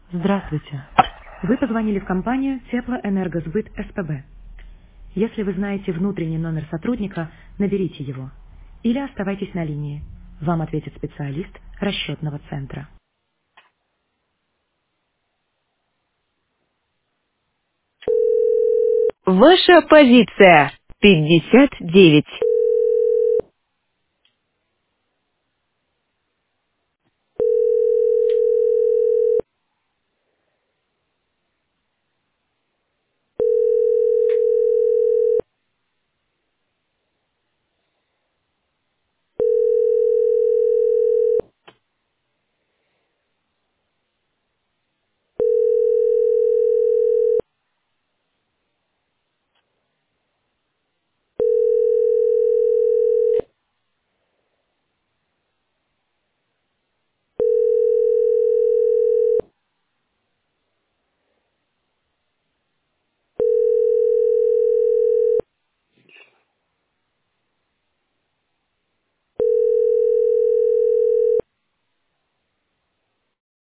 Здравствуйте. Вы позвонили в компанию Теплоэнергосбыт СПБ. Если вы знаете внутренний номер сотрудника, наберите его. Или оставайтесь на линии. Вам ответит специалист расчетного центра. Ваша позиция 59.